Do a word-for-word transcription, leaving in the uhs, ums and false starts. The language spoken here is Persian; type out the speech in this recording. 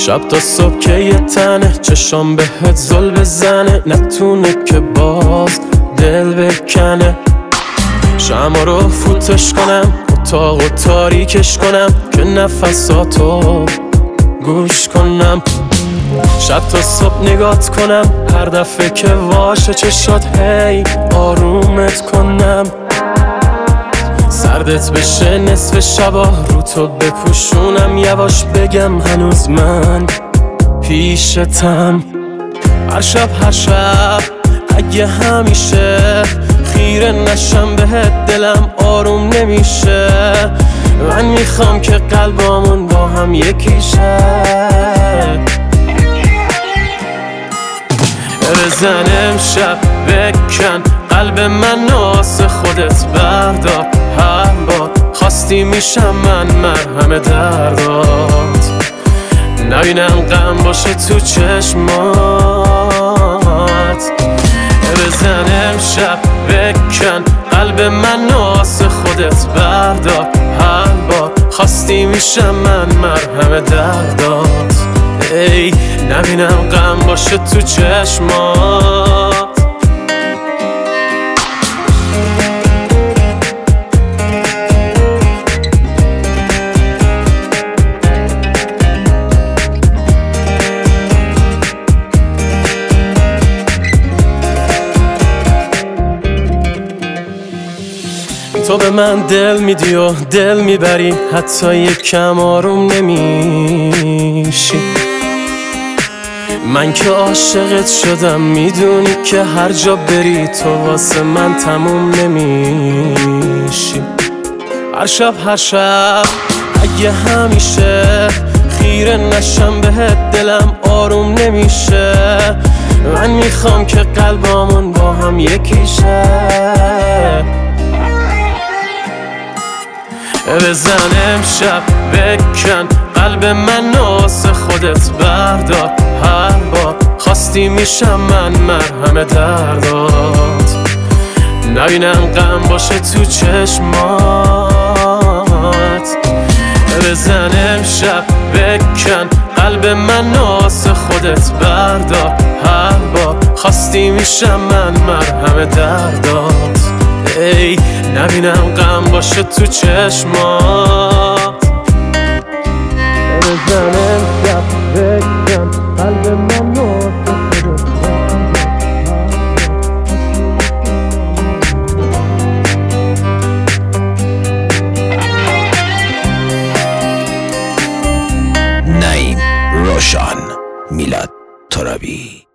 شب تا صبح که یه تنه چشام بهت زل بزنه، نتونه که باز دل بکنه. شمع رو فوتش کنم، اتاق و تاریکش کنم که نفساتو گوش کنم. شب تا صبح نگات کنم، هر دفعه که واشه چشات هی آرومت کنم. سردت بشه نصف شبا رو تو بپوشونم، یواش بگم هنوز من پیشتم. هر شب هر شب اگه همیشه خیره نشم بهت دلم آروم نمیشه. من میخوام که قلبامون با هم یکیشه. بزن امشب بکن قلب من ناس خودت بردار. هر بار خواستی میشم من مرهم دردات. نبینم غم باشه تو چشمات. بزن امشب بکن قلب من ناس خودت بردار. هر بار خواستی میشم من مرهم دردات. ای نبینم غم باشه تو چشمات. تو به من دل میدی و دل میبری، حتی یکم آروم نمیشی. من که عاشقت شدم، میدونی که هر جا بری تو واسه من تموم نمیشی. هر شب هر شب اگه همیشه خیره نشم بهت دلم آروم نمیشه. من میخوام که قلبامون با هم یکیشه. بزن امشب بکن قلب من ناس خودت بردار. هر بار خواستی میشم من مرهم دردات. نبینم غم باشه تو چشمات. بزن امشب بکن قلب من ناس خودت بردار. هر بار خواستی میشم من مرهم دردات. ای نبینم غم باشه تو چشمات. بزن امشب بکن قلب من ناس خودت نعیم روشن، میلاد ترابی.